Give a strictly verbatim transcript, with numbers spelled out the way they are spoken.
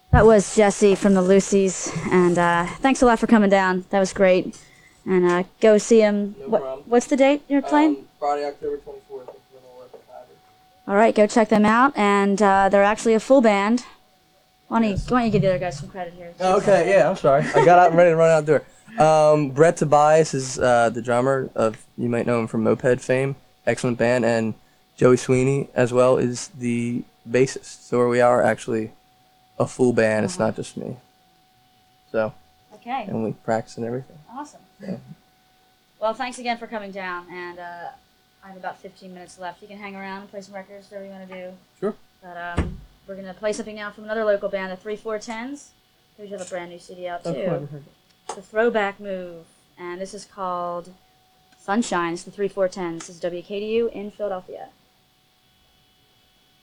That was Jesse from the Lucy's, and uh, thanks a lot for coming down. That was great. And uh, go see him. No what, problem. What's the date you're playing? Um, Friday, October twenty-fourth. All right, go check them out. And uh, they're actually a full band. Why don't, Yes. you, why don't you give the other guys some credit here? Oh, okay, yeah, I'm sorry. I got out and ready to run out the door. Um, Brett Tobias is uh, the drummer of, you might know him from Moped fame, excellent band, and Joey Sweeney as well is the bassist. So we are actually a full band. It's Uh-huh. not just me. So, Okay, and we practice and everything. awesome. Yeah. Well, thanks again for coming down. And uh, I have about fifteen minutes left. You can hang around and play some records, whatever you want to do. Sure. But um, we're going to play something now from another local band, the three four tens. They have a brand new C D out, too. Oh, cool. I haven't heard that. The Throwback Move. And this is called Sunshine. It's the three four tens. This is W K D U in Philadelphia.